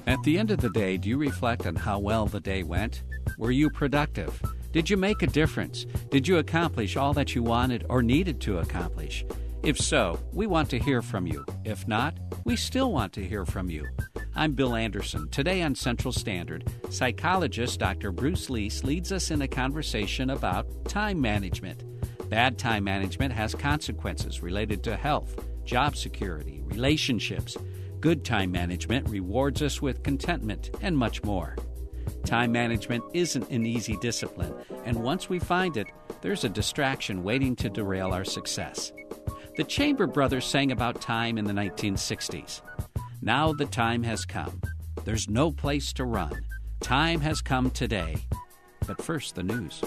At the end of the day, do you reflect on how well the day went? Were you productive? Did you make a difference? Did you accomplish all that you wanted or needed to accomplish? If so, we want to hear from you. If not, we still want to hear from you. I'm Bill Anderson. Today on Central Standard, psychologist Dr. Bruce Leese leads us in a conversation about time management. Bad time management has consequences related to health, job security, relationships. Good time management rewards us with contentment and much more. Time management isn't an easy discipline, and once we find it, there's a distraction waiting to derail our success. The Chamber Brothers sang about time in the 1960s. Now the time has come. There's no place to run. Time has come today. But first, the news.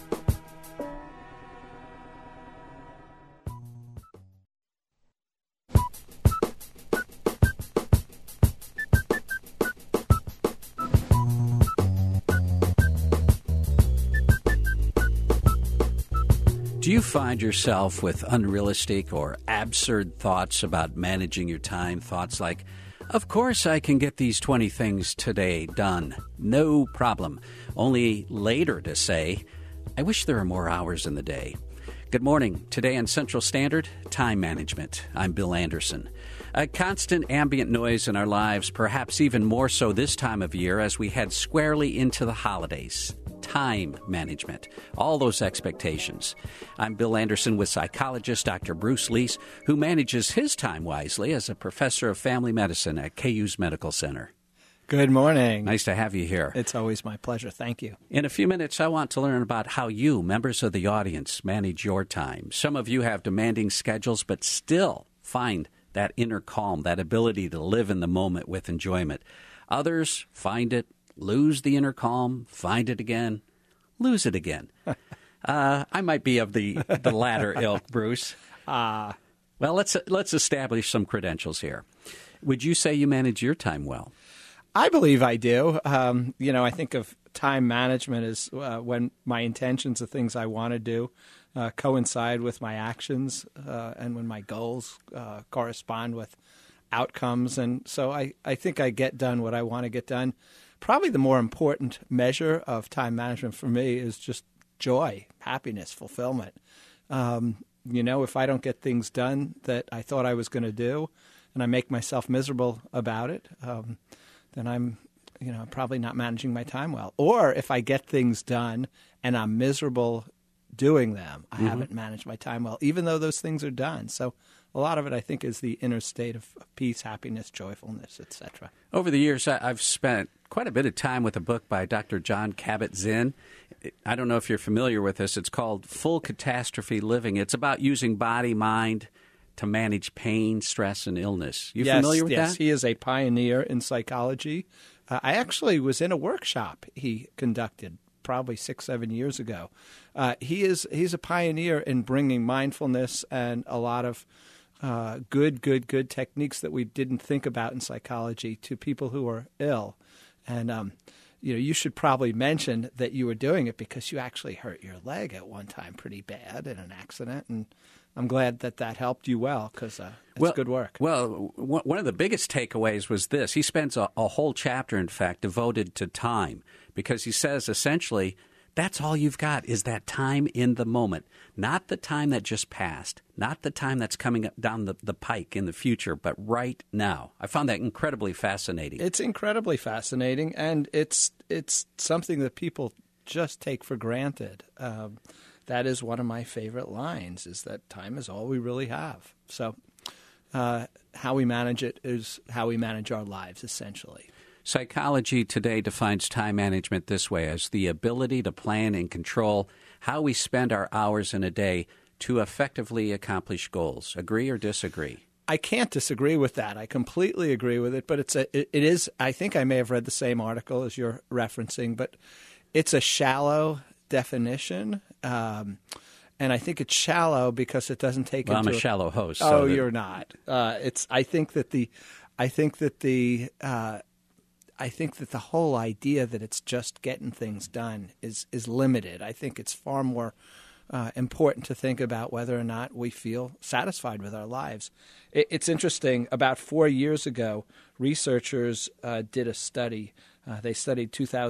Do you find yourself with unrealistic or absurd thoughts about managing your time? Thoughts like, of course I can get these 20 things today done. No problem. Only later to say, I wish there were more hours in the day. Good morning. Today on Central Standard, time management. I'm Bill Anderson. A constant ambient noise in our lives, perhaps even more so this time of year as we head squarely into the holidays. Time management, all those expectations. I'm Bill Anderson with psychologist Dr. Bruce Leese, who manages his time wisely as a professor of family medicine at KU's Medical Center. Good morning. Nice to have you here. It's always my pleasure. Thank you. In a few minutes, I want to learn about how you, members of the audience, manage your time. Some of you have demanding schedules, but still find that inner calm, that ability to live in the moment with enjoyment. Others find it, lose the inner calm, find it again, lose it again. I might be of the latter ilk, Bruce. Well, let's establish some credentials here. Would you say you manage your time well? I believe I do. I think of time management as when my intentions of things I want to do coincide with my actions and when my goals correspond with outcomes. And so I think I get done what I want to get done. Probably the more important measure of time management for me is just joy, happiness, fulfillment. If I don't get things done that I thought I was going to do and I make myself miserable about it, then I'm probably not managing my time well. Or if I get things done and I'm miserable doing them, I haven't managed my time well, even though those things are done. So a lot of it, I think, is the inner state of peace, happiness, joyfulness, etc. Over the years, I've spent quite a bit of time with a book by Dr. Jon Kabat-Zinn. I don't know if you're familiar with this. It's called Full Catastrophe Living. It's about using body, mind to manage pain, stress, and illness. You familiar with that? Yes, he is a pioneer in psychology. I actually was in a workshop he conducted probably 6-7 years ago. He's a pioneer in bringing mindfulness and a lot of good techniques that we didn't think about in psychology to people who are ill. And, you should probably mention that you were doing it because you actually hurt your leg at one time pretty bad in an accident. And I'm glad that helped you well because it's good work. Well, one of the biggest takeaways was this. He spends a whole chapter, in fact, devoted to time because he says essentially that's all you've got is that time in the moment, not the time that just passed, not the time that's coming down the pike in the future, but right now. I found that incredibly fascinating. It's incredibly fascinating, and it's something that people just take for granted. That is one of my favorite lines, is that time is all we really have. So how we manage it is how we manage our lives, essentially. Psychology today defines time management this way as the ability to plan and control how we spend our hours in a day to effectively accomplish goals. Agree or disagree? I can't disagree with that. I completely agree with it, but it is. I think I may have read the same article as you're referencing, but it's a shallow definition, and I think it's shallow because it doesn't take. Well, I'm a shallow host. Oh, you're not. I think that the whole idea that it's just getting things done is limited. I think it's far more important to think about whether or not we feel satisfied with our lives. It's interesting. About 4 years ago, researchers did a study. They studied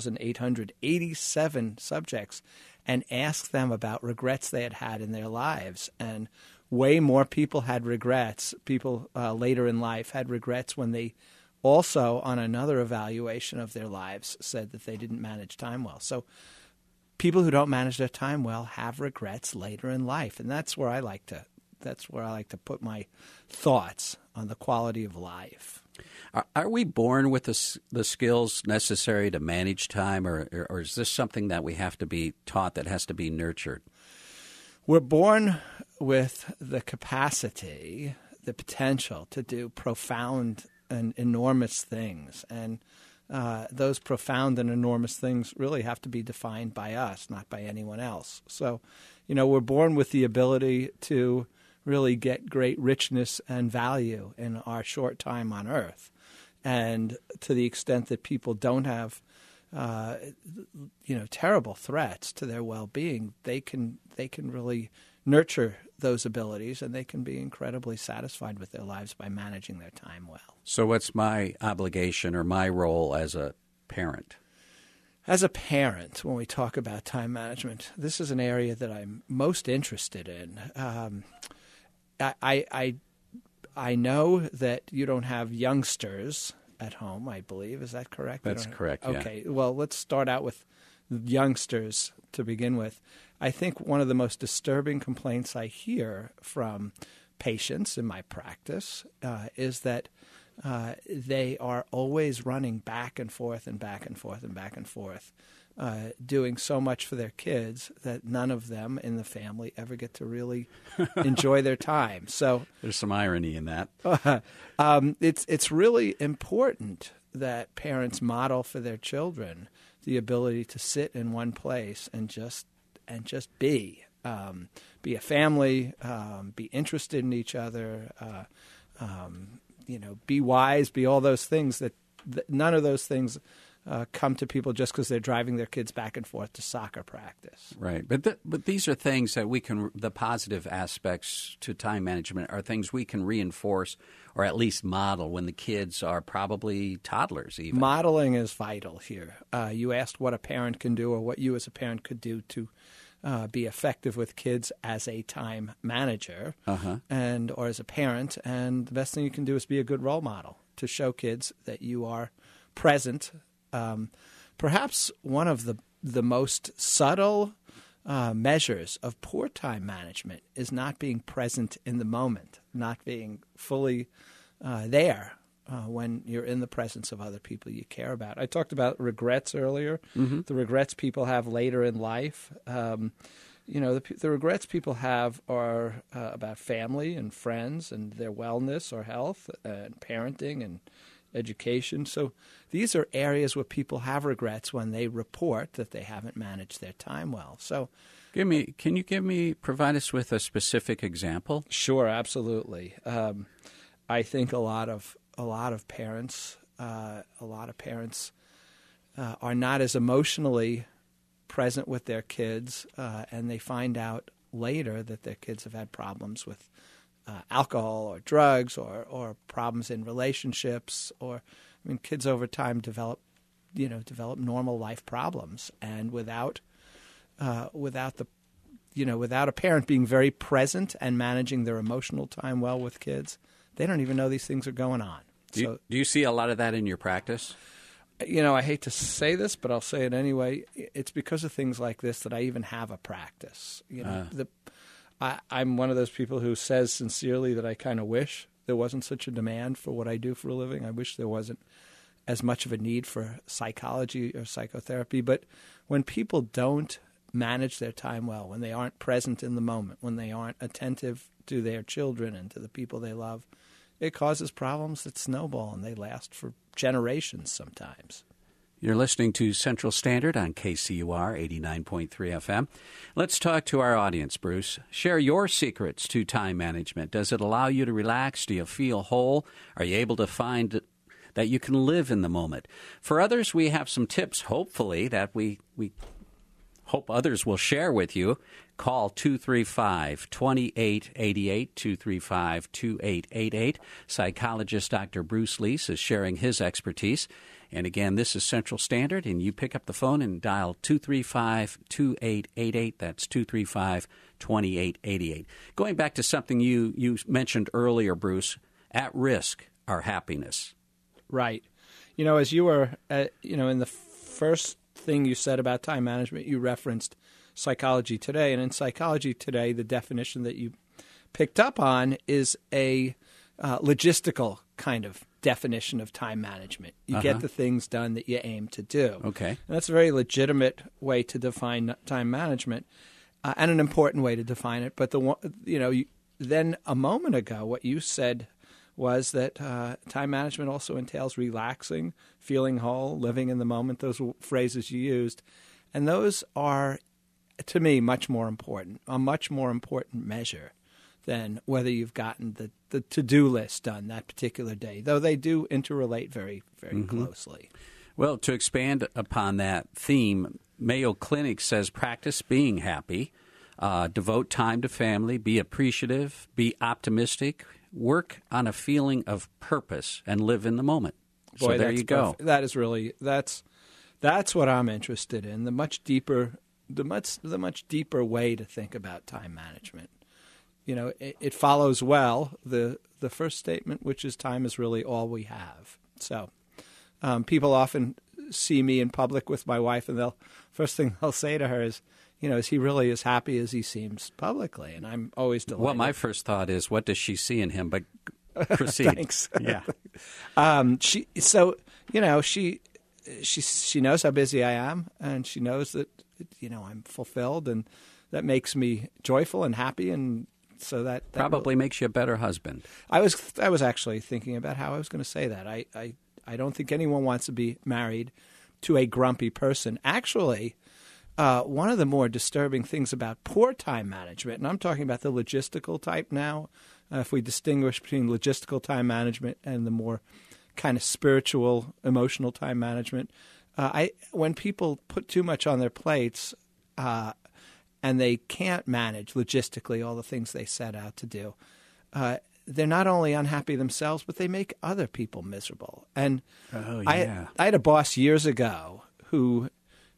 2,887 subjects and asked them about regrets they had in their lives. And way more people had regrets. People later in life had regrets when they also, on another evaluation of their lives, said that they didn't manage time well. So people who don't manage their time well have regrets later in life, and that's where I like to put my thoughts on the quality of life. Are we born with the skills necessary to manage time, or is this something that we have to be taught, that has to be nurtured? We're born with the capacity, the potential to do profound and enormous things, and those profound and enormous things really have to be defined by us, not by anyone else. So, we're born with the ability to really get great richness and value in our short time on Earth. And to the extent that people don't have, terrible threats to their well-being, they can really nurture those abilities, and they can be incredibly satisfied with their lives by managing their time well. So what's my obligation or my role as a parent? As a parent, when we talk about time management, this is an area that I'm most interested in. I know that you don't have youngsters at home, I believe. Is that correct? That's correct, yeah. Okay, well, let's start out with youngsters to begin with. I think one of the most disturbing complaints I hear from patients in my practice is that they are always running back and forth and back and forth and back and forth, doing so much for their kids that none of them in the family ever get to really enjoy their time. So there's some irony in that. It's really important that parents model for their children the ability to sit in one place and just be a family, be interested in each other, be wise, be all those things that none of those things come to people just because they're driving their kids back and forth to soccer practice. Right. But these are things that we can, the positive aspects to time management are things we can reinforce or at least model when the kids are probably toddlers even. Modeling is vital here. You asked what a parent can do or what you as a parent could do to be effective with kids as a time manager and or as a parent. And the best thing you can do is be a good role model to show kids that you are present. Perhaps one of the most subtle measures of poor time management is not being present in the moment, not being fully there when you're in the presence of other people you care about. I talked about regrets earlier, the regrets people have later in life. The regrets people have are about family and friends and their wellness or health and parenting and education. So these are areas where people have regrets when they report that they haven't managed their time well. So can you provide us with a specific example? Sure, absolutely. I think a lot of parents are not as emotionally present with their kids, and they find out later that their kids have had problems with alcohol or drugs or problems in relationships, kids over time develop normal life problems, and without a parent being very present and managing their emotional time well with kids, they don't even know these things are going on. Do you see a lot of that in your practice? I hate to say this, but I'll say it anyway. It's because of things like this that I even have a practice. I'm one of those people who says sincerely that I kind of wish there wasn't such a demand for what I do for a living. I wish there wasn't as much of a need for psychology or psychotherapy. But when people don't manage their time well, when they aren't present in the moment, when they aren't attentive to their children and to the people they love, it causes problems that snowball, and they last for generations sometimes. You're listening to Central Standard on KCUR 89.3 FM. Let's talk to our audience, Bruce. Share your secrets to time management. Does it allow you to relax? Do you feel whole? Are you able to find that you can live in the moment? For others, we have some tips, hopefully, that we hope others will share with you, call 235-2888, 235-2888. Psychologist Dr. Bruce Leese is sharing his expertise. And again, this is Central Standard, and you pick up the phone and dial 235-2888. That's 235-2888. Going back to something you mentioned earlier, Bruce, at risk, our happiness. Right. As you were, in the first thing you said about time management, you referenced Psychology Today. And in Psychology Today, the definition that you picked up on is a logistical kind of definition of time management. You get the things done that you aim to do. Okay. And that's a very legitimate way to define time management and an important way to define it. But then a moment ago, what you said was that time management also entails relaxing, feeling whole, living in the moment, those phrases you used. And those are, to me, much more important, a much more important measure than whether you've gotten the to-do list done that particular day, though they do interrelate very, very closely. Well, to expand upon that theme, Mayo Clinic says practice being happy, devote time to family, be appreciative, be optimistic, work on a feeling of purpose, and live in the moment. Boy, so there you go. Perfect. That is really that's what I'm interested in. The much deeper way to think about time management. It follows well the first statement, which is time is really all we have. So people often see me in public with my wife, and first thing they'll say to her is, is he really as happy as he seems publicly? And I'm always delighted. Well, my first thought is, what does she see in him? But proceed. Thanks. Yeah. She knows how busy I am, and she knows that I'm fulfilled, and that makes me joyful and happy, and so that probably makes you a better husband. I was actually thinking about how I was going to say that. I don't think anyone wants to be married to a grumpy person. Actually, one of the more disturbing things about poor time management, and I'm talking about the logistical type now, if we distinguish between logistical time management and the more kind of spiritual, emotional time management, when people put too much on their plates and they can't manage logistically all the things they set out to do, they're not only unhappy themselves, but they make other people miserable. And I had a boss years ago who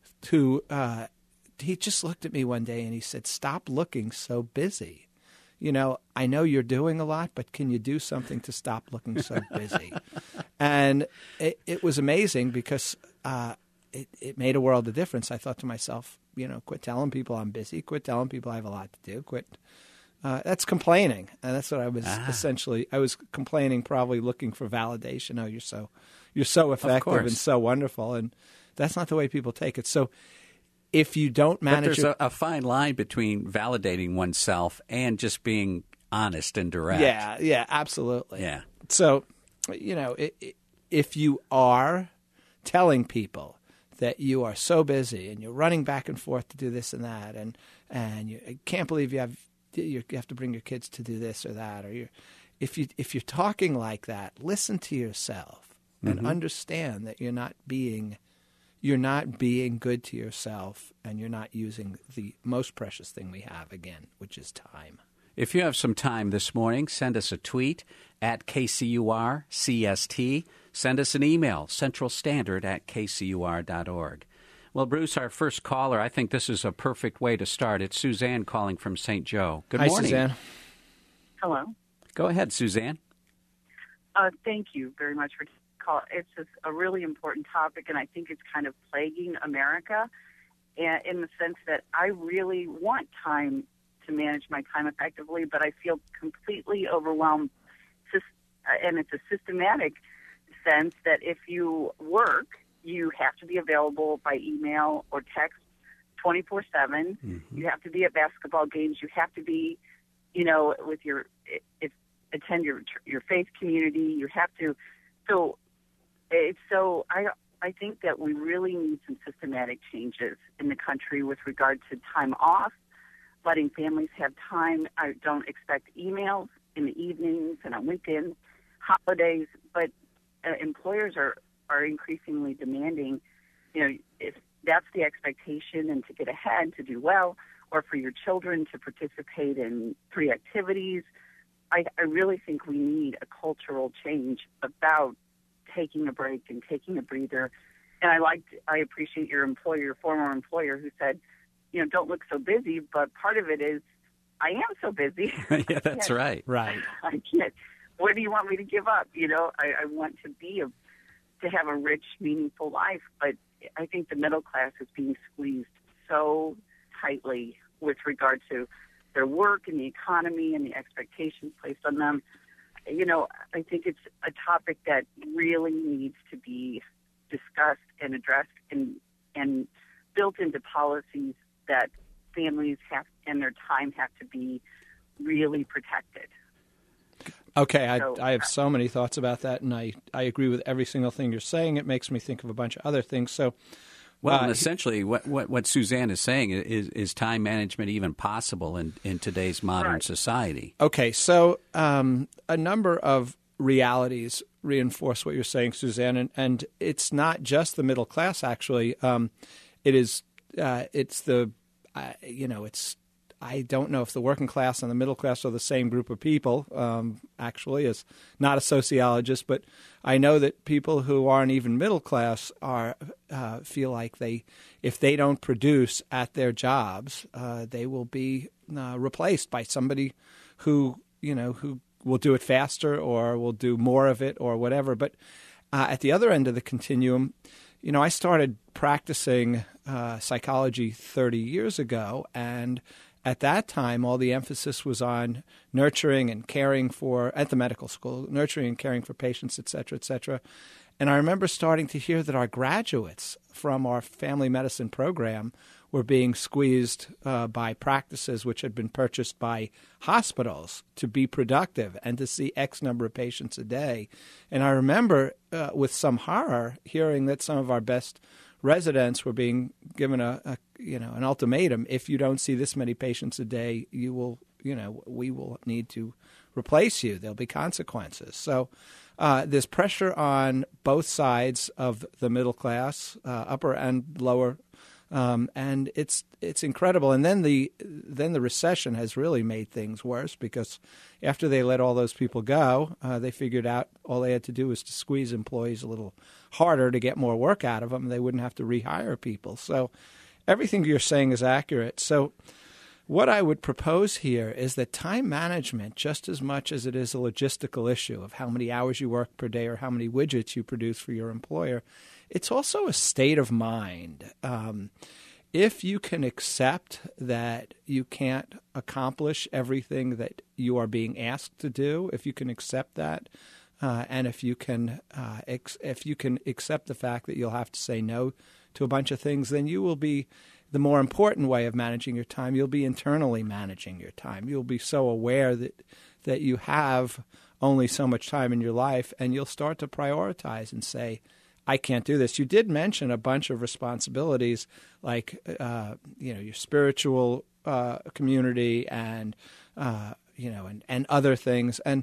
he just looked at me one day and he said, "Stop looking so busy. I know you're doing a lot, but can you do something to stop looking so busy?" And it was amazing because it made a world of difference. I thought to myself, quit telling people I'm busy, quit telling people I have a lot to do, quit. That's complaining, and that's what I was essentially. I was complaining, probably looking for validation. Oh, you're so effective and so wonderful, and that's not the way people take it. So, if you don't manage, but there's a fine line between validating oneself and just being honest and direct. Yeah, absolutely. Yeah. So, if you are telling people that you are so busy and you're running back and forth to do this and that, and you can't believe you have to bring your kids to do this or that, or if you're talking like that, listen to yourself and understand that you're not being good to yourself, and you're not using the most precious thing we have, again, which is time. If you have some time this morning, send us a tweet at KCUR-CST. Send us an email, centralstandard@kcur.org. Well, Bruce, our first caller, I think this is a perfect way to start. It's Suzanne calling from St. Joe. Good morning. Hi, Suzanne. Hello. Go ahead, Suzanne. Thank you very much for the call. It's just a really important topic, and I think it's kind of plaguing America in the sense that I really want time to manage my time effectively, but I feel completely overwhelmed, and it's a systematic sense that if you work, you have to be available by email or text 24/7. You have to be at basketball games. You have to be, with attend your faith community. You have to. I think that we really need some systematic changes in the country with regard to time off, letting families have time. I don't expect emails in the evenings and on weekends, holidays, but employers are increasingly demanding, if that's the expectation, and to get ahead, to do well, or for your children to participate in free activities. I really think we need a cultural change about taking a break and taking a breather. And I appreciate your former employer, who said, don't look so busy, but part of it is I am so busy. Yeah, that's right. Right. I can't. What do you want me to give up? I want to have a rich, meaningful life, but I think the middle class is being squeezed so tightly with regard to their work and the economy and the expectations placed on them. I think it's a topic that really needs to be discussed and addressed and built into policies that families have and their time have to be really protected. Okay, I have so many thoughts about that, and I agree with every single thing you're saying. It makes me think of a bunch of other things. So, well, and essentially, what Suzanne is saying is time management even possible in today's modern society? Okay, so a number of realities reinforce what you're saying, Suzanne, and it's not just the middle class. Actually, it's I don't know if the working class and the middle class are the same group of people, actually, as not a sociologist, but I know that people who aren't even middle class feel like if they don't produce at their jobs, they will be replaced by somebody who will do it faster or will do more of it or whatever. But at the other end of the continuum, I started practicing psychology 30 years ago, and at that time, all the emphasis was on nurturing and caring at the medical school, nurturing and caring for patients, et cetera, et cetera. And I remember starting to hear that our graduates from our family medicine program were being squeezed by practices which had been purchased by hospitals to be productive and to see X number of patients a day. And I remember with some horror hearing that some of our best residents were being given an ultimatum: if you don't see this many patients a day, we will need to replace you. There'll be consequences. So there's pressure on both sides of the middle class, upper and lower, and it's incredible. And then the recession has really made things worse, because after they let all those people go, they figured out all they had to do was to squeeze employees a little harder to get more work out of them. They wouldn't have to rehire people. So everything you're saying is accurate. So what I would propose here is that time management, just as much as it is a logistical issue of how many hours you work per day or how many widgets you produce for your employer, it's also a state of mind. If you can accept that you can't accomplish everything that you are being asked to do, if you can accept that, and if you can accept the fact that you'll have to say no to a bunch of things, then you will be the more important way of managing your time. You'll be internally managing your time. You'll be so aware that you have only so much time in your life, and you'll start to prioritize and say, I can't do this. You did mention a bunch of responsibilities like your spiritual community and and other things. And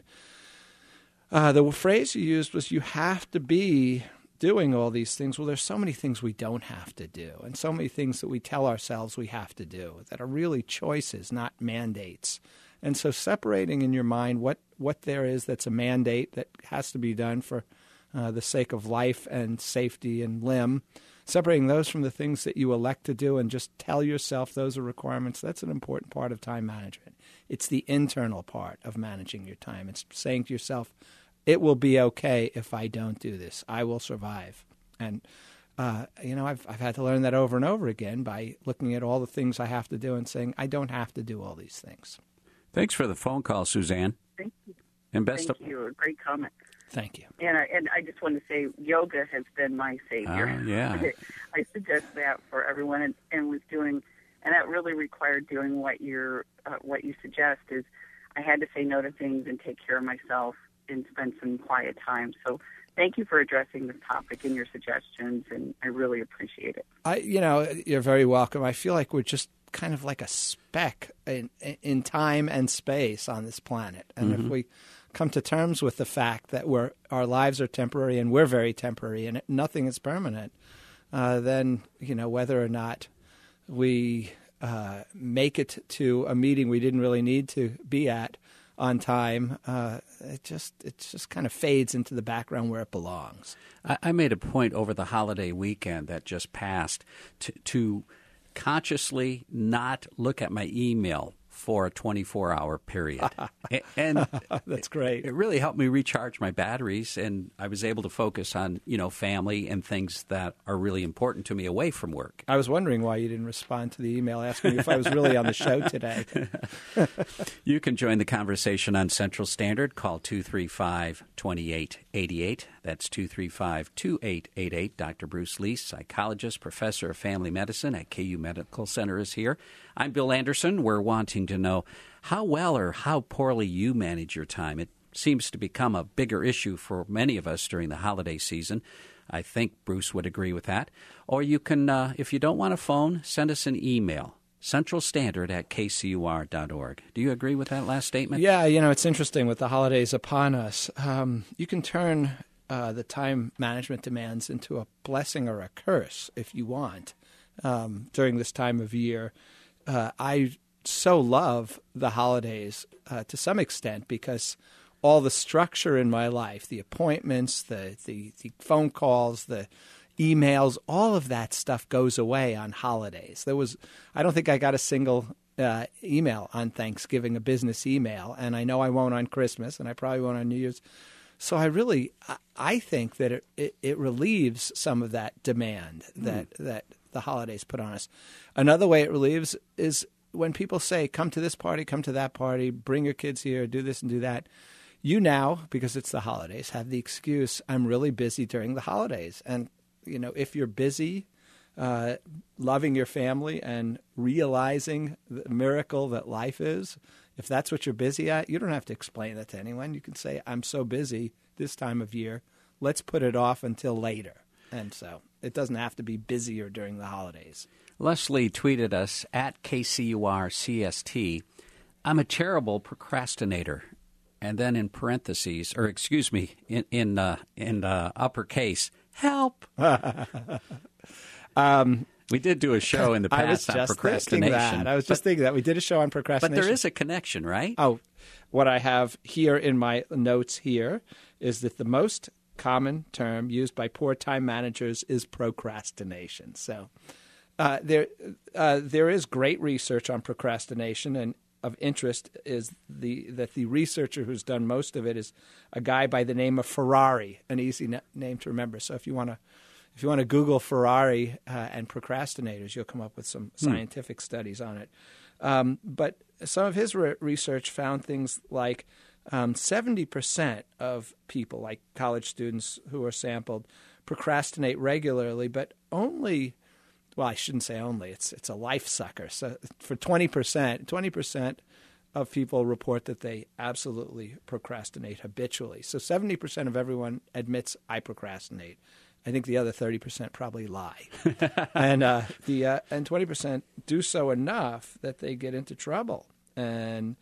the phrase you used was, you have to be doing all these things. Well, there's so many things we don't have to do, and so many things that we tell ourselves we have to do that are really choices, not mandates. And so separating in your mind what there is that's a mandate that has to be done for the sake of life and safety and limb, separating those from the things that you elect to do and just tell yourself those are requirements, that's an important part of time management. It's the internal part of managing your time. It's saying to yourself, it will be okay if I don't do this. I will survive. And, I've had to learn that over and over again by looking at all the things I have to do and saying, I don't have to do all these things. Thanks for the phone call, Suzanne. Thank you. And Thank you. A great comment. Thank you. And I just want to say, yoga has been my savior. Yeah. I suggest that for everyone, and was doing, and that really required doing what you suggest. Is I had to say no to things and take care of myself and spend some quiet time. So thank you for addressing this topic and your suggestions, and I really appreciate it. You're very welcome. I feel like we're just kind of like a speck in time and space on this planet, and if we come to terms with the fact that our lives are temporary and we're very temporary and nothing is permanent, then, whether or not we make it to a meeting we didn't really need to be at on time, it just kind of fades into the background where it belongs. I made a point over the holiday weekend that just passed to consciously not look at my email for a 24-hour period. And that's great. It really helped me recharge my batteries, and I was able to focus on, family and things that are really important to me away from work. I was wondering why you didn't respond to the email asking me if I was really on the show today. You can join the conversation on Central Standard. Call 235-2888. That's 235-2888. Dr. Bruce Lees, psychologist, professor of family medicine at KU Medical Center, is here. I'm Bill Anderson. We're wanting to know how well or how poorly you manage your time. It seems to become a bigger issue for many of us during the holiday season. I think Bruce would agree with that. Or you can, if you don't want a phone, send us an email, centralstandard@kcur.org. Do you agree with that last statement? Yeah, it's interesting with the holidays upon us. You can turn the time management demands into a blessing or a curse if you want during this time of year. I so love the holidays to some extent because all the structure in my life, the appointments, the phone calls, the emails, all of that stuff goes away on holidays. I don't think I got a single email on Thanksgiving, a business email, and I know I won't on Christmas, and I probably won't on New Year's. So I think that it relieves some of that demand that the holidays put on us. Another way it relieves is when people say, come to this party, come to that party, bring your kids here, do this and do that. You now, because it's the holidays, have the excuse, I'm really busy during the holidays. And, if you're busy loving your family and realizing the miracle that life is, if that's what you're busy at, you don't have to explain that to anyone. You can say, I'm so busy this time of year, let's put it off until later. And so it doesn't have to be busier during the holidays. Leslie tweeted us at KCURCST, I'm a terrible procrastinator. And then in parentheses, or excuse me, in uppercase, help. We did do a show in the past on procrastination. I was just thinking that. We did a show on procrastination. But there is a connection, right? Oh, what I have here in my notes here is that the most common term used by poor time managers is procrastination. So there is great research on procrastination, and of interest is that the researcher who's done most of it is a guy by the name of Ferrari, an easy name to remember. So if you want to Google Ferrari and procrastinators, you'll come up with some scientific studies on it. But some of his research found things like 70% of people, like college students who are sampled, procrastinate regularly, but only, well, I shouldn't say only, it's a life sucker. So for 20% of people report that they absolutely procrastinate habitually. So 70% of everyone admits I procrastinate. I think the other 30% probably lie, and 20% do so enough that they get into trouble. And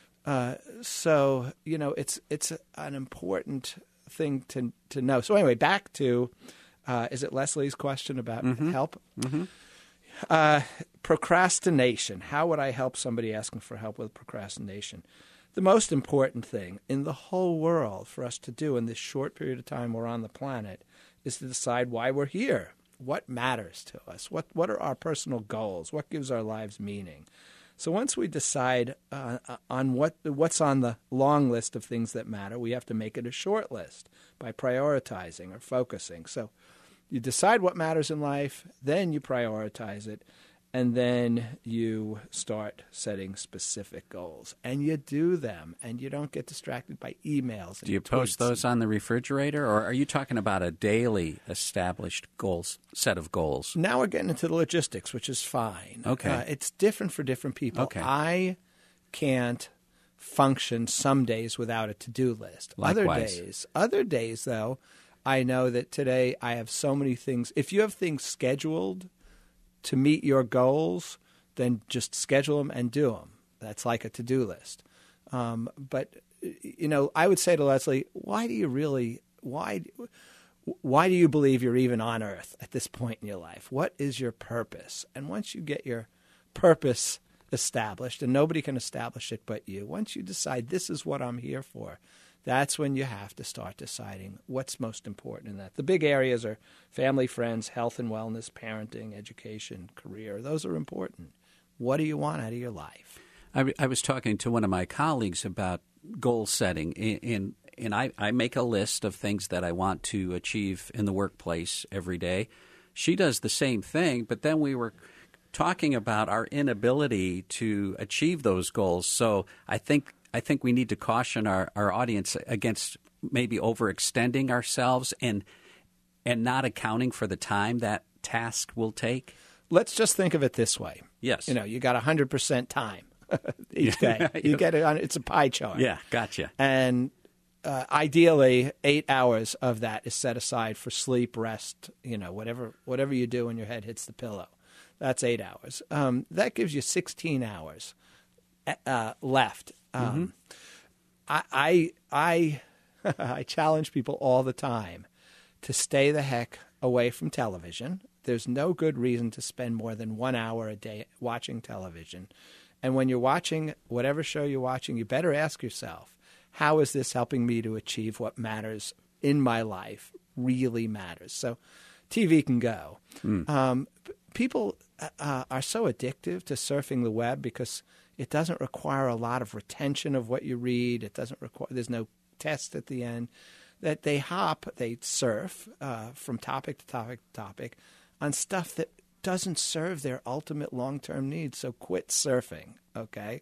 so it's an important thing to know. So anyway, back to is it Leslie's question about help? Mm-hmm. Procrastination. How would I help somebody asking for help with procrastination? The most important thing in the whole world for us to do in this short period of time we're on the planet is to decide why we're here. What matters to us? What are our personal goals? What gives our lives meaning? So once we decide on what's on the long list of things that matter, we have to make it a short list by prioritizing or focusing. So you decide what matters in life, then you prioritize it, and then you start setting specific goals. And you do them, and you don't get distracted by emails. Do you post those on the refrigerator, or are you talking about a daily established set of goals? Now we're getting into the logistics, which is fine. Okay. It's different for different people. Okay. I can't function some days without a to-do list. Likewise. Other days, though, I know that today I have so many things. If you have things scheduled to meet your goals, then just schedule them and do them. That's like a to-do list. But I would say to Leslie, why why do you believe you're even on earth at this point in your life? What is your purpose? And once you get your purpose established, and nobody can establish it but you, once you decide this is what I'm here for, that's when you have to start deciding what's most important in that. The big areas are family, friends, health and wellness, parenting, education, career. Those are important. What do you want out of your life? I was talking to one of my colleagues about goal setting, and I make a list of things that I want to achieve in the workplace every day. She does the same thing, but then we were talking about our inability to achieve those goals. So I think we need to caution our audience against maybe overextending ourselves and not accounting for the time that task will take. Let's just think of it this way. Yes. You got 100% time each day. You get it on, it's a pie chart. Yeah, gotcha. And ideally, 8 hours of that is set aside for sleep, rest, whatever you do when your head hits the pillow. That's 8 hours. That gives you 16 hours left. I challenge people all the time to stay the heck away from television. There's no good reason to spend more than 1 hour a day watching television. And when you're watching whatever show you're watching, you better ask yourself, how is this helping me to achieve what matters in my life, really matters? So TV can go. People are so addictive to surfing the web because it doesn't require a lot of retention of what you read. It doesn't require, there's no test at the end. That they surf from topic to topic to topic on stuff that doesn't serve their ultimate long-term needs. So quit surfing, okay?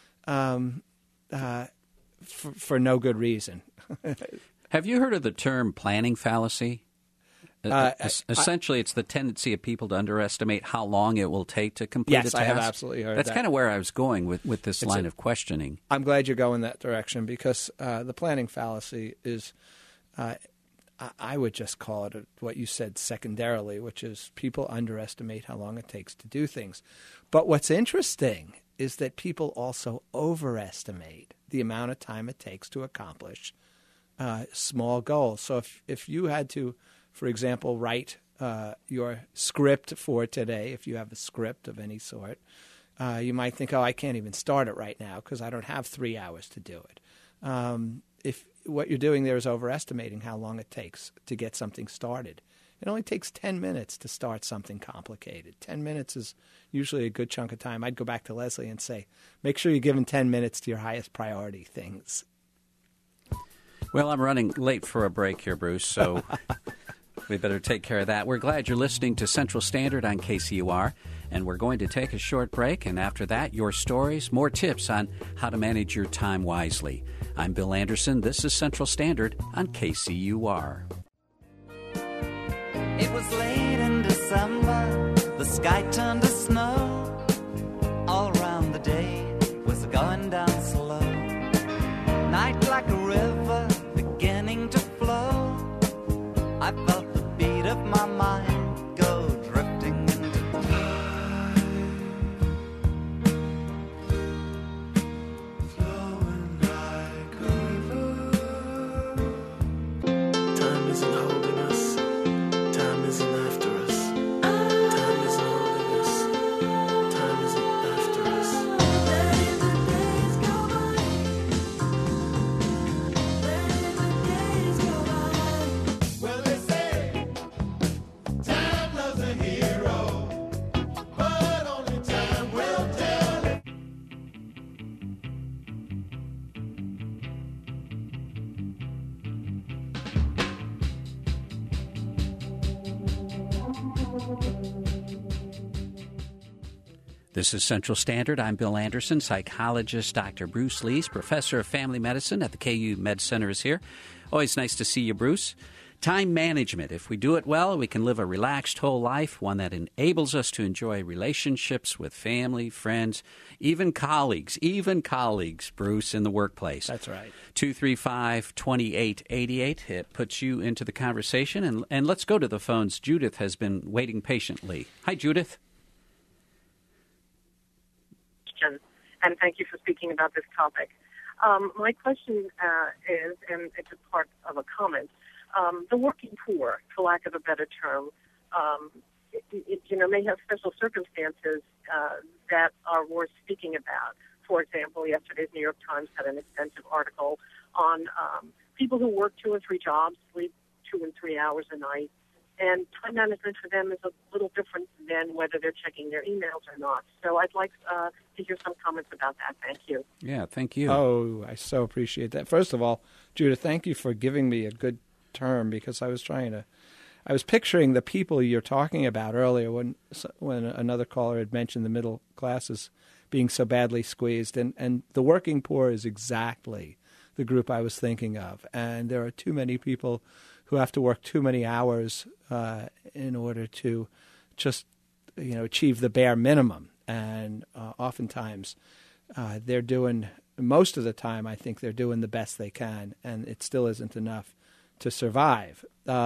For no good reason. Have you heard of the term planning fallacy? Essentially, it's the tendency of people to underestimate how long it will take to complete a task. Yes, I have absolutely heard That's that. kind of where I was going with this line of questioning. I'm glad you're going that direction because the planning fallacy is, I would just call it what you said secondarily, which is people underestimate how long it takes to do things. But what's interesting is that people also overestimate the amount of time it takes to accomplish small goals. So if you had to, for example, write your script for today, if you have a script of any sort, you might think, I can't even start it right now because I don't have 3 hours to do it. If what you're doing there is overestimating how long it takes to get something started. It only takes 10 minutes to start something complicated. 10 minutes is usually a good chunk of time. I'd go back to Leslie and say, make sure you're giving 10 minutes to your highest priority things. Well, I'm running late for a break here, Bruce, so we better take care of that. We're glad you're listening to Central Standard on KCUR, and we're going to take a short break, and after that, your stories, more tips on how to manage your time wisely. I'm Bill Anderson. This is Central Standard on KCUR. It was late in December, the sky turned to snow. All around the day was going down slow. Night like a river beginning to flow. I felt the beat of my mind go drifting into time. Flowing like a river. Time isn't holding us. Time isn't after us. Time isn't holding us. Time isn't after us. Days and days go by. Days and days go by. Well, they say time loves a hero, but only time will tell it. This is Central Standard. I'm Bill Anderson. Psychologist Dr. Bruce Lees, professor of family medicine at the KU Med Center, is here. Always nice to see you, Bruce. Time management. If we do it well, we can live a relaxed whole life, one that enables us to enjoy relationships with family, friends, even colleagues, Bruce, in the workplace. That's right. 235-2888. It puts you into the conversation. And let's go to the phones. Judith has been waiting patiently. Hi, Judith. And thank you for speaking about this topic. My question is, and it's a part of a comment, the working poor, for lack of a better term, may have special circumstances that are worth speaking about. For example, yesterday's New York Times had an extensive article on people who work 2 or 3 jobs, sleep 2 and 3 hours a night, and time management for them is a little different than whether they're checking their emails or not. So I'd like to hear some comments about that. Thank you. Yeah, thank you. Oh, I so appreciate that. First of all, Judah, thank you for giving me a good term, because I was picturing the people you're talking about earlier when another caller had mentioned the middle classes being so badly squeezed, and the working poor is exactly the group I was thinking of. And there are too many people who have to work too many hours in order to just achieve the bare minimum. And oftentimes they're doing, most of the time, I think they're doing the best they can, and it still isn't enough to survive.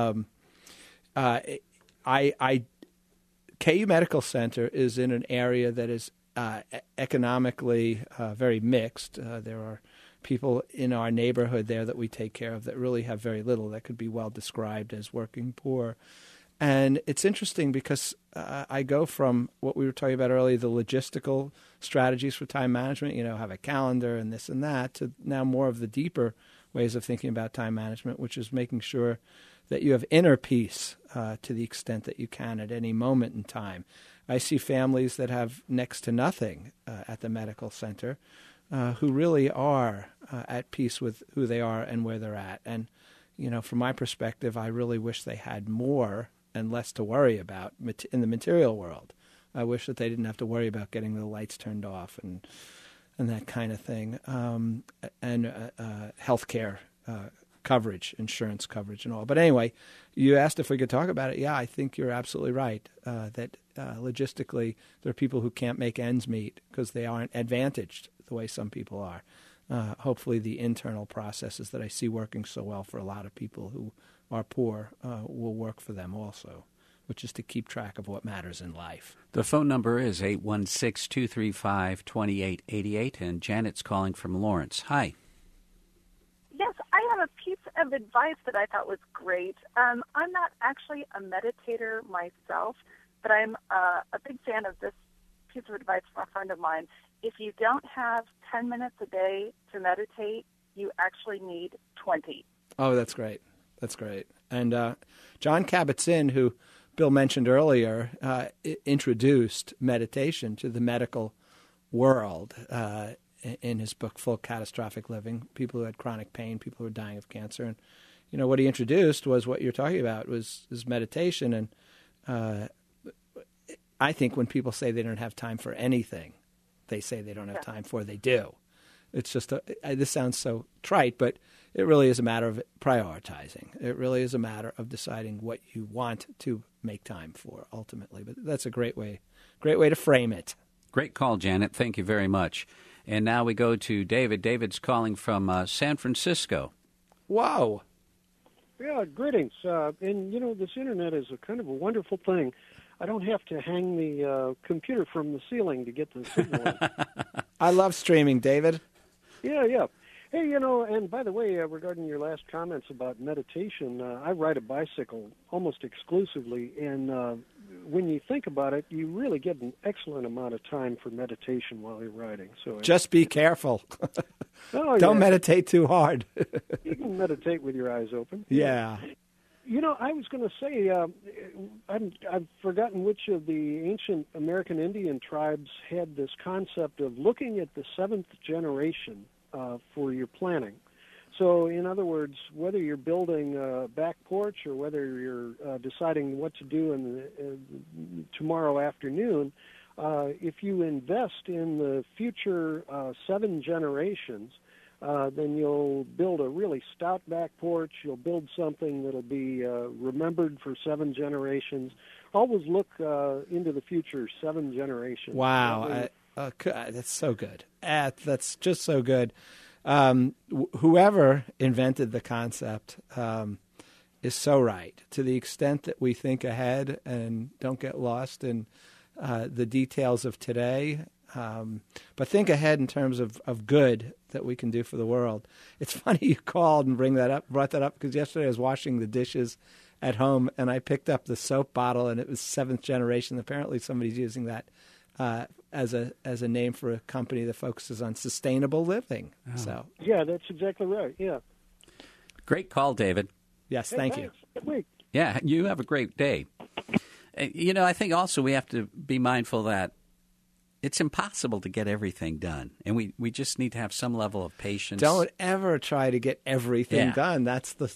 KU Medical Center is in an area that is economically very mixed. There are people in our neighborhood there that we take care of that really have very little, that could be well described as working poor. And it's interesting because I go from what we were talking about earlier, the logistical strategies for time management, have a calendar and this and that, to now more of the deeper ways of thinking about time management, which is making sure that you have inner peace to the extent that you can at any moment in time. I see families that have next to nothing at the medical center who really are at peace with who they are and where they're at. And, from my perspective, I really wish they had more and less to worry about in the material world. I wish that they didn't have to worry about getting the lights turned off and that kind of thing, and health care coverage, insurance coverage and all. But anyway, you asked if we could talk about it. Yeah, I think you're absolutely right that logistically there are people who can't make ends meet because they aren't advantaged the way some people are. Hopefully the internal processes that I see working so well for a lot of people who are poor will work for them also, which is to keep track of what matters in life. The phone number is 816-235-2888, and Janet's calling from Lawrence. Hi. Yes, I have a piece of advice that I thought was great. I'm not actually a meditator myself, but I'm a big fan of this piece of advice from a friend of mine. If you don't have 10 minutes a day to meditate, you actually need 20. Oh, that's great. That's great. And John Kabat-Zinn, who Bill mentioned earlier, introduced meditation to the medical world in his book, Full Catastrophic Living, people who had chronic pain, people who were dying of cancer. And, what he introduced was what you're talking about, was meditation. And I think when people say they don't have time for anything, they say they don't have time for, they do. It's just, this sounds so trite, but it really is a matter of prioritizing. It really is a matter of deciding what you want to make time for ultimately. But that's a great way to frame it. Great call, Janet. Thank you very much. And now we go to David. David's calling from San Francisco. Wow. Yeah, greetings. And, this Internet is a kind of a wonderful thing. I don't have to hang the computer from the ceiling to get the signal. I love streaming, David. Yeah. Hey, and by the way, regarding your last comments about meditation, I ride a bicycle almost exclusively, and when you think about it, you really get an excellent amount of time for meditation while you're riding. So just be careful. Don't meditate too hard. You can meditate with your eyes open. Yeah. I was going to say, I've forgotten which of the ancient American Indian tribes had this concept of looking at the seventh generation for your planning. So, in other words, whether you're building a back porch or whether you're deciding what to do tomorrow afternoon, if you invest in the future 7 generations, then you'll build a really stout back porch. You'll build something that'll be remembered for 7 generations. Always look into the future 7 generations. Wow, that's so good. That's just so good. Whoever invented the concept is so right. To the extent that we think ahead and don't get lost in the details of today, But think ahead in terms of good that we can do for the world. It's funny you called and brought that up, because yesterday I was washing the dishes at home and I picked up the soap bottle and it was 7th generation. Apparently somebody's using that as a name for a company that focuses on sustainable living. Oh. So yeah, that's exactly right. Yeah. Great call, David. Yes, thank you. Good week. Yeah, you have a great day. I think also we have to be mindful that it's impossible to get everything done, and we just need to have some level of patience. Don't ever try to get everything done. That's the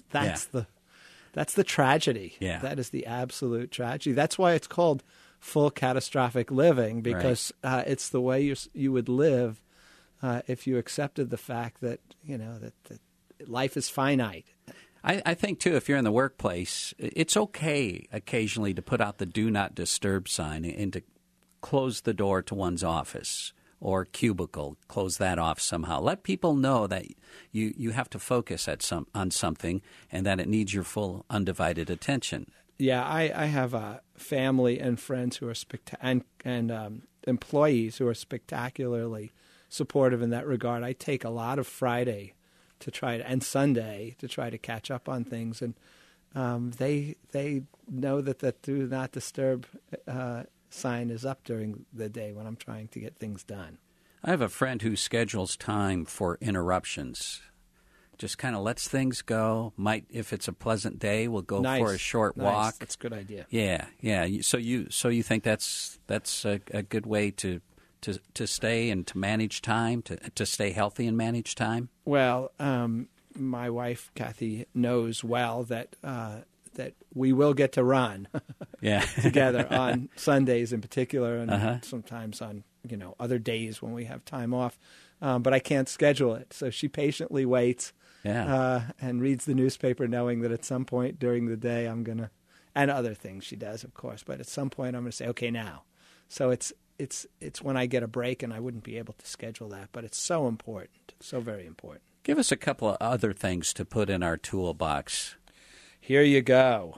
tragedy. Yeah. That is the absolute tragedy. That's why it's called full catastrophic living, because it's the way you would live if you accepted the fact that that life is finite. I think, too, if you're in the workplace, it's okay occasionally to put out the do not disturb sign and to close the door to one's office or cubicle, close that off somehow. Let people know that you have to focus on something and that it needs your full undivided attention. Yeah, I have family and friends who are and employees who are spectacularly supportive in that regard. I take a lot of Friday and Sunday to try to catch up on things, and they know that the do not disturb sign is up during the day when I'm trying to get things done. I have a friend who schedules time for interruptions. Just kind of lets things go. If it's a pleasant day, we'll go for a short walk. That's a good idea. Yeah. So you think that's a good way to stay and to manage time, to stay healthy and manage time? Well, my wife Kathy knows well that we will get to run together on Sundays in particular, and sometimes on other days when we have time off. But I can't schedule it, so she patiently waits and reads the newspaper, knowing that at some point during the day I'm gonna, and other things she does, of course. But at some point I'm gonna say, okay, now. So it's when I get a break, and I wouldn't be able to schedule that, but it's so important, so very important. Give us a couple of other things to put in our toolbox. Here you go.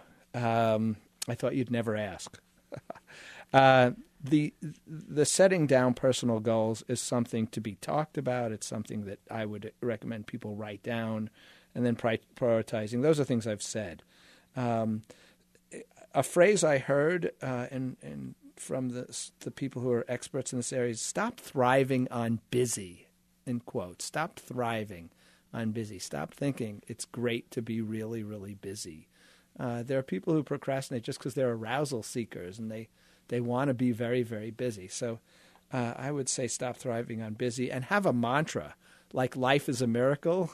I thought you'd never ask. The setting down personal goals is something to be talked about. It's something that I would recommend people write down, and then prioritizing. Those are things I've said. A phrase I heard from the people who are experts in this area is stop thriving on busy, in quotes. Stop thriving on busy. Stop thinking it's great to be really, really busy. There are people who procrastinate just because they're arousal seekers and they want to be very, very busy. So I would say stop thriving on busy and have a mantra like life is a miracle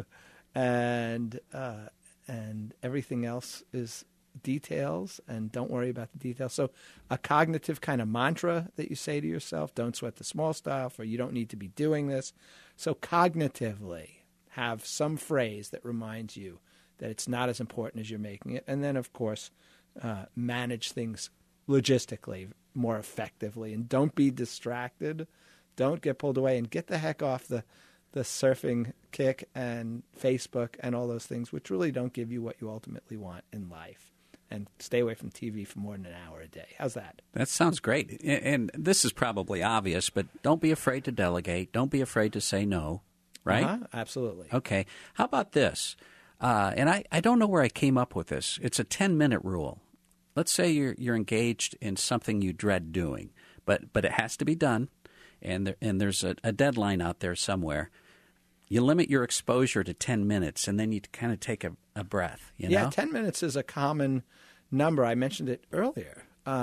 and everything else is details, and don't worry about the details. So a cognitive kind of mantra that you say to yourself, don't sweat the small stuff, or you don't need to be doing this. So cognitively have some phrase that reminds you that it's not as important as you're making it. And then, of course, manage things logistically more effectively. And don't be distracted. Don't get pulled away, and get the heck off the surfing kick and Facebook and all those things, which really don't give you what you ultimately want in life. And stay away from TV for more than an hour a day. How's that? That sounds great. And this is probably obvious, but don't be afraid to delegate. Don't be afraid to say no, right? Absolutely. Okay. How about this? And I don't know where I came up with this. It's a 10-minute rule. Let's say you're engaged in something you dread doing, but it has to be done, and there's a deadline out there somewhere. You limit your exposure to 10 minutes, and then you kind of take a breath. Yeah, 10 minutes is a common number. I mentioned it earlier.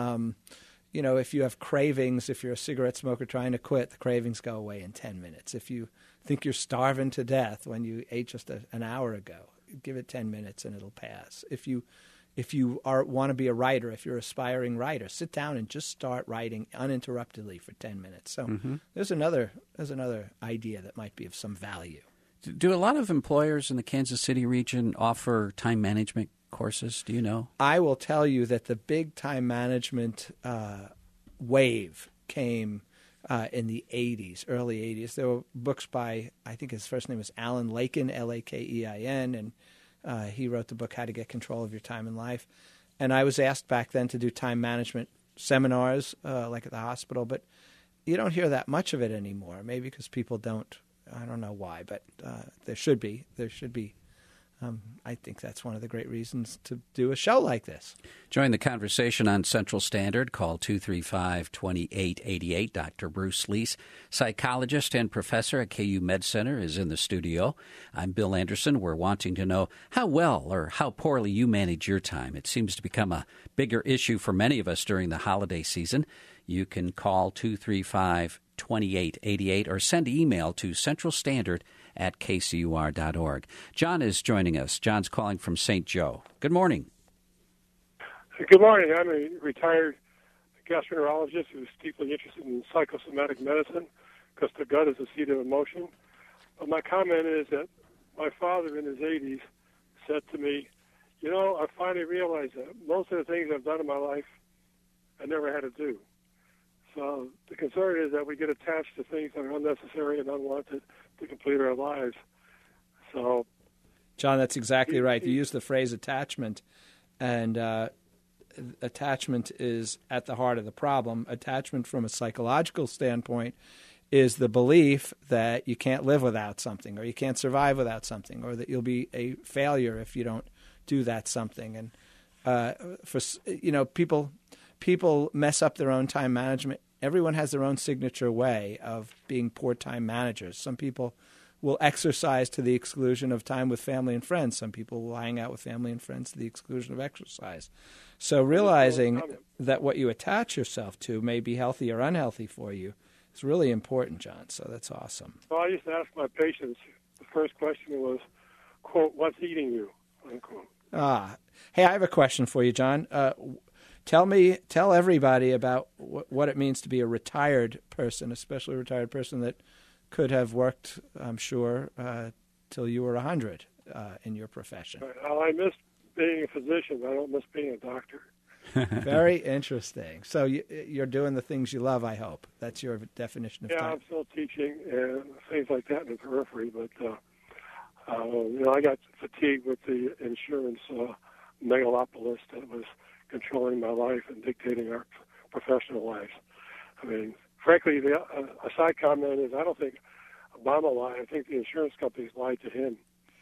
If you have cravings, if you're a cigarette smoker trying to quit, the cravings go away in 10 minutes. If you think you're starving to death when you ate just an hour ago, give it 10 minutes and it'll pass. If you want to be a writer, if you're an aspiring writer, sit down and just start writing uninterruptedly for 10 minutes. So there's another idea that might be of some value. Do a lot of employers in the Kansas City region offer time management courses? Do you know? I will tell you that the big time management wave came in the 80s, early 80s. There were books by, I think his first name is Alan Lakein, Lakein, and he wrote the book How to Get Control of Your Time in Life. And I was asked back then to do time management seminars, like at the hospital, but you don't hear that much of it anymore. Maybe because people don't. I don't know why, but there should be. There should be. I think that's one of the great reasons to do a show like this. Join the conversation on Central Standard. Call 235-2888. Dr. Bruce Leese, psychologist and professor at KU Med Center, is in the studio. I'm Bill Anderson. We're wanting to know how well or how poorly you manage your time. It seems to become a bigger issue for many of us during the holiday season. You can call 235-2888 or send email to centralstandard@kcur.org. John is joining us. John's calling from St. Joe. Good morning. Good morning. I'm a retired gastroenterologist who's deeply interested in psychosomatic medicine because the gut is the seat of emotion. But my comment is that my father in his 80s said to me, I finally realized that most of the things I've done in my life I never had to do. So the concern is that we get attached to things that are unnecessary and unwanted to complete our lives. So, John, that's exactly right. You use the phrase attachment, and attachment is at the heart of the problem. Attachment from a psychological standpoint is the belief that you can't live without something, or you can't survive without something, or that you'll be a failure if you don't do that something. And people mess up their own time management. Everyone has their own signature way of being poor time managers. Some people will exercise to the exclusion of time with family and friends. Some people will hang out with family and friends to the exclusion of exercise. So realizing that what you attach yourself to may be healthy or unhealthy for you is really important, John. So that's awesome. Well, I used to ask my patients, the first question was, quote, "What's eating you?" unquote. Hey, I have a question for you, John. Tell everybody about what it means to be a retired person, especially a retired person that could have worked, I'm sure, till you were 100 in your profession. Well, I miss being a physician. I don't miss being a doctor. Very interesting. So you're doing the things you love, I hope. That's your definition of time. Yeah, I'm still teaching and things like that in the periphery, but I got fatigued with the insurance megalopolis that was controlling my life and dictating our professional lives. I mean, frankly, a side comment is I don't think Obama lied. I think the insurance companies lied to him.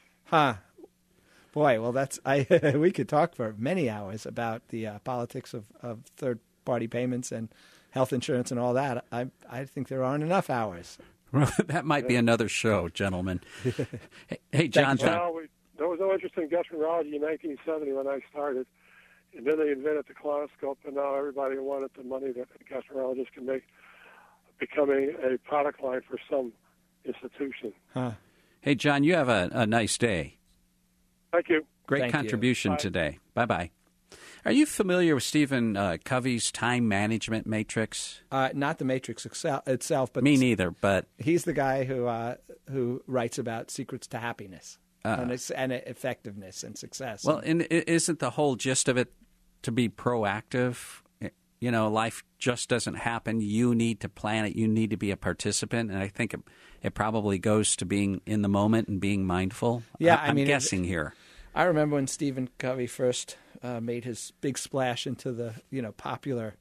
Boy, well, we could talk for many hours about the politics of third-party payments and health insurance and all that. I think there aren't enough hours. Well, that might be another show, gentlemen. Hey, John. Well, there was no interest in gastroenterology in 1970 when I started. And then they invented the colonoscope, and now everybody wanted the money that a gastroenterologist can make, becoming a product line for some institution. Hey, John, you have a nice day. Thank you. Great contribution today. Bye-bye. Are you familiar with Stephen Covey's time management matrix? Not the matrix itself, but me neither. But he's the guy who writes about secrets to happiness and effectiveness and success. Well, and isn't the whole gist of it to be proactive? Life just doesn't happen. You need to plan it. You need to be a participant. And I think it probably goes to being in the moment and being mindful. Yeah, I'm guessing here. I remember when Stephen Covey first made his big splash into the popular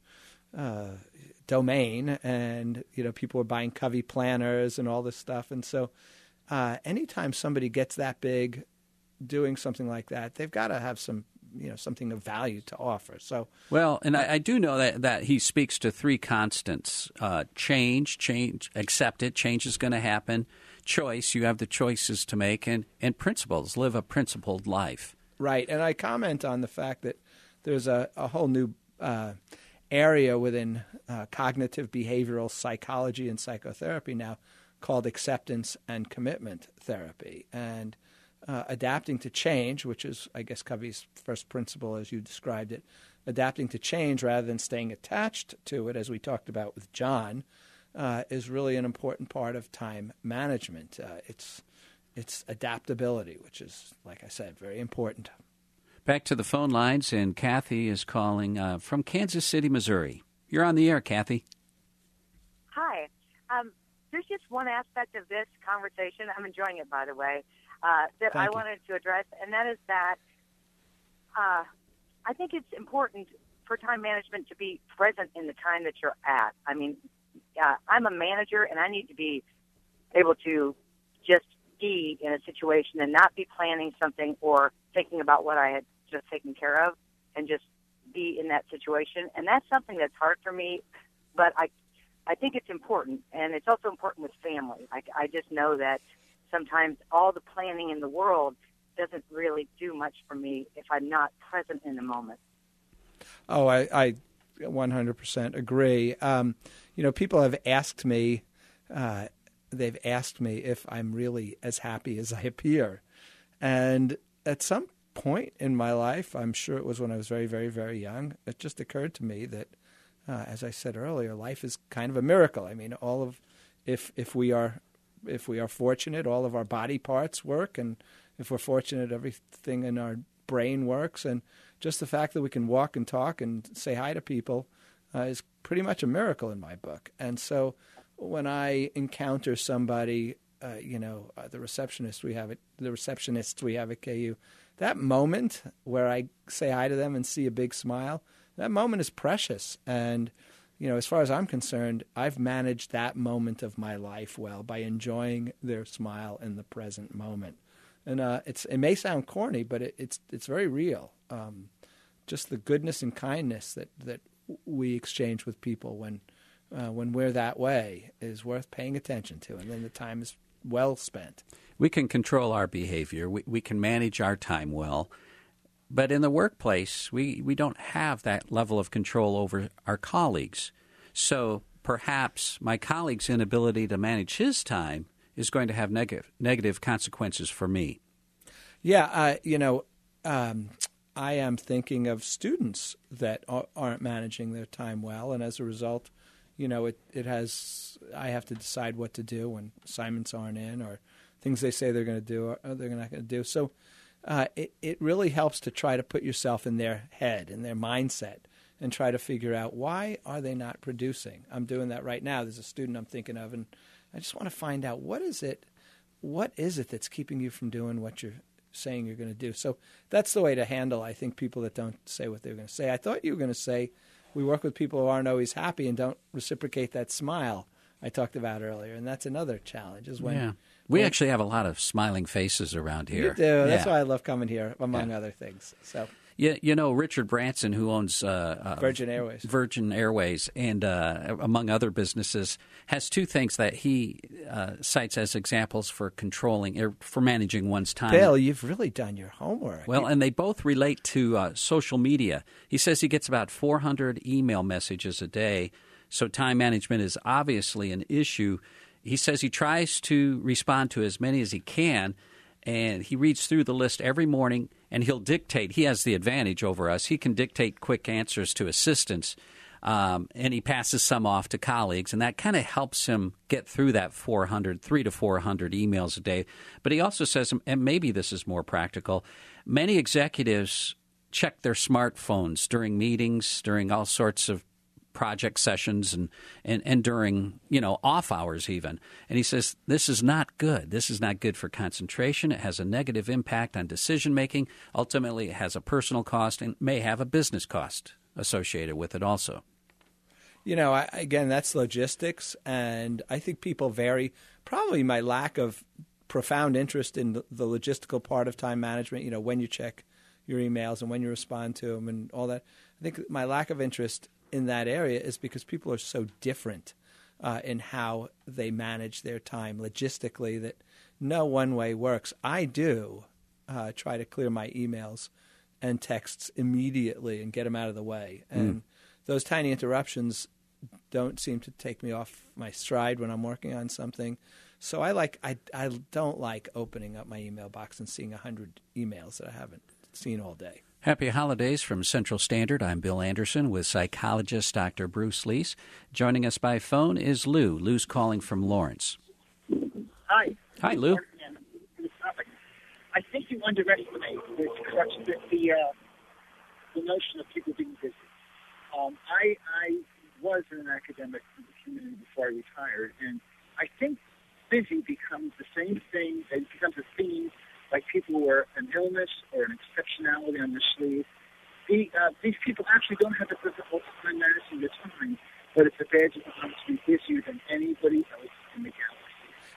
domain, and people were buying Covey planners and all this stuff. And so anytime somebody gets that big doing something like that, they've got to have some something of value to offer. So well, and I do know that he speaks to three constants: change, accept it. Change is going to happen. Choice, you have the choices to make, and principles, live a principled life. Right, and I comment on the fact that there's a whole new area within cognitive behavioral psychology and psychotherapy now called acceptance and commitment therapy. And adapting to change, which is, I guess, Covey's first principle as you described it, adapting to change rather than staying attached to it, as we talked about with John, is really an important part of time management. It's adaptability, which is, like I said, very important. Back to the phone lines, and Kathy is calling from Kansas City, Missouri. You're on the air, Kathy. Hi. There's just one aspect of this conversation, I'm enjoying it, by the way, that I wanted to address, and that is that I think it's important for time management to be present in the time that you're at. I mean, I'm a manager, and I need to be able to just be in a situation and not be planning something or thinking about what I had just taken care of, and just be in that situation. And that's something that's hard for me, but I think it's important, and it's also important with family. I just know that sometimes all the planning in the world doesn't really do much for me if I'm not present in the moment. Oh, I 100% agree. People have asked me, they've asked me if I'm really as happy as I appear. And at some point in my life, I'm sure it was when I was very, very, very young, it just occurred to me that, as I said earlier, life is kind of a miracle. I mean, if we are fortunate, all of our body parts work, and if we're fortunate, everything in our brain works, and just the fact that we can walk and talk and say hi to people is pretty much a miracle in my book. And so when I encounter somebody, the receptionists we have at KU, that moment where I say hi to them and see a big smile, that moment is precious. And as far as I'm concerned, I've managed that moment of my life well by enjoying their smile in the present moment. And it may sound corny, but it's very real. Just the goodness and kindness that we exchange with people when we're that way is worth paying attention to, and then the time is well spent. We can control our behavior. We can manage our time well. But in the workplace, we don't have that level of control over our colleagues. So perhaps my colleague's inability to manage his time is going to have negative consequences for me. Yeah, I am thinking of students that aren't managing their time well, and as a result, I have to decide what to do when assignments aren't in, or things they say they're going to do or they're not going to do. So it really helps to try to put yourself in their head, in their mindset, and try to figure out, why are they not producing? I'm doing that right now. There's a student I'm thinking of, and I just want to find out, what is it that's keeping you from doing what you're saying you're going to do? So that's the way to handle, I think, people that don't say what they're going to say. I thought you were going to say, we work with people who aren't always happy and don't reciprocate that smile I talked about earlier, and that's another challenge. We actually have a lot of smiling faces around here. You do. That's why I love coming here, among other things. So. Yeah, Richard Branson, who owns Virgin Airways, and among other businesses, has two things that he cites as examples for for managing one's time. Bill, you've really done your homework. Well, and they both relate to social media. He says he gets about 400 email messages a day, so time management is obviously an issue. He says he tries to respond to as many as he can, and he reads through the list every morning, and he'll dictate. He has the advantage over us. He can dictate quick answers to assistants, and he passes some off to colleagues, and that kind of helps him get through that 300 to 400 emails a day. But he also says, and maybe this is more practical, many executives check their smartphones during meetings, during all sorts of project sessions, and during, off hours even. And he says, this is not good. This is not good for concentration. It has a negative impact on decision making. Ultimately, it has a personal cost and may have a business cost associated with it also. Again, that's logistics, and I think people vary. Probably my lack of profound interest in the logistical part of time management, when you check your emails and when you respond to them and all that. I think my lack of interest in that area is because people are so different in how they manage their time logistically that no one way works. I do try to clear my emails and texts immediately and get them out of the way. And those tiny interruptions don't seem to take me off my stride when I'm working on something. So I don't like opening up my email box and seeing 100 emails that I haven't seen all day. Happy holidays from Central Standard. I'm Bill Anderson with psychologist Dr. Bruce Lees. Joining us by phone is Lou. Lou's calling from Lawrence. Hi. Hi, Lou. I think you underestimate the notion of people being busy. I was an academic in the community before I retired, and I think busy becomes the same thing. It becomes a theme, like people who are an illness or an exceptionality on their sleeve. These people actually don't have a difficult time managing their time, but it's a badge of honor to be busier than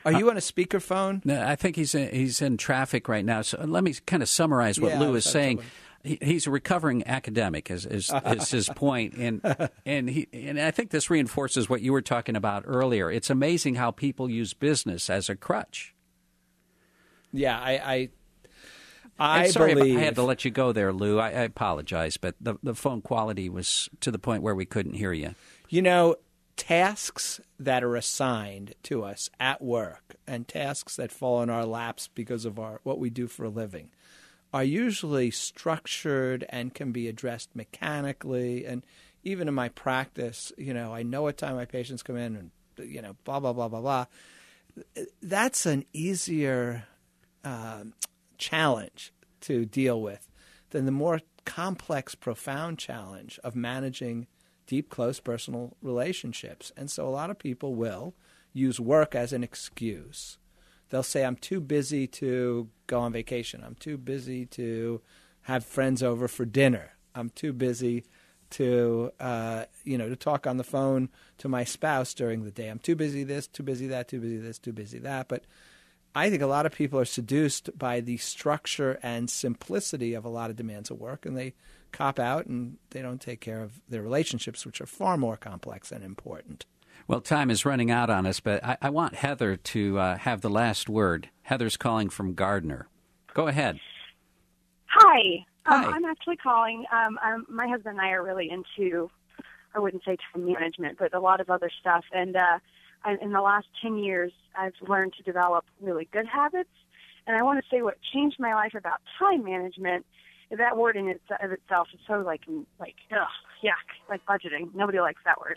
Are you on a speakerphone? No, I think he's in traffic right now. So let me kind of summarize what Lou is saying. He's a recovering academic, is his point, and I think this reinforces what you were talking about earlier. It's amazing how people use business as a crutch. Yeah, I'm sorry believe I had to let you go there, Lou. I apologize, but the phone quality was to the point where we couldn't hear you. You know, tasks that are assigned to us at work and tasks that fall in our laps because of what we do for a living are usually structured and can be addressed mechanically. And even in my practice, you know, I know what time my patients come in and, you know, blah, blah, blah, blah, blah. That's an easier challenge to deal with than the more complex, profound challenge of managing deep, close personal relationships. And so a lot of people will use work as an excuse. They'll say, I'm too busy to go on vacation. I'm too busy to have friends over for dinner. I'm too busy to, to talk on the phone to my spouse during the day. I'm too busy this, too busy that, too busy this, too busy that. But I think a lot of people are seduced by the structure and simplicity of a lot of demands of work, and they cop out and they don't take care of their relationships, which are far more complex and important. Well, time is running out on us, but I want Heather to have the last word. Heather's calling from Gardner. Go ahead. Hi. Hi. I'm actually calling. My husband and I are really into, I wouldn't say time management, but a lot of other stuff. And in the last 10 years, I've learned to develop really good habits. And I want to say what changed my life about time management, that word in of itself is so like ugh, yuck, like budgeting. Nobody likes that word.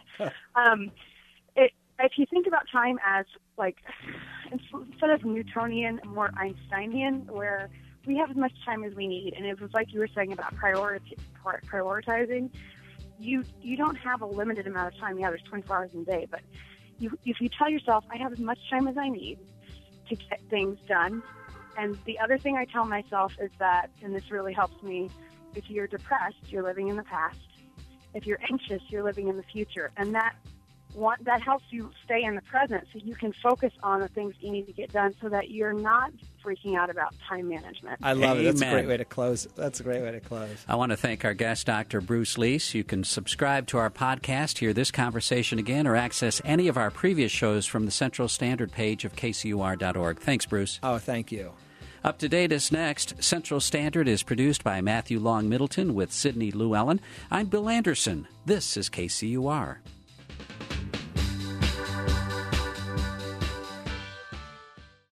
If you think about time as like, instead of Newtonian, more Einsteinian, where we have as much time as we need, and it was like you were saying about prioritizing, you don't have a limited amount of time. Yeah, there's 24 hours in a day, but if you tell yourself, I have as much time as I need to get things done. And the other thing I tell myself is that, and this really helps me, if you're depressed, you're living in the past. If you're anxious, you're living in the future. And that helps you stay in the present so you can focus on the things you need to get done so that you're not freaking out about time management. I love it. That's a great way to close. I want to thank our guest, Dr. Bruce Leese. You can subscribe to our podcast, hear this conversation again, or access any of our previous shows from the Central Standard page of kcur.org. Thanks, Bruce. Oh, thank you. Up to Date is next. Central Standard is produced by Matthew Long Middleton with Sidney Llewellyn. I'm Bill Anderson. This is KCUR.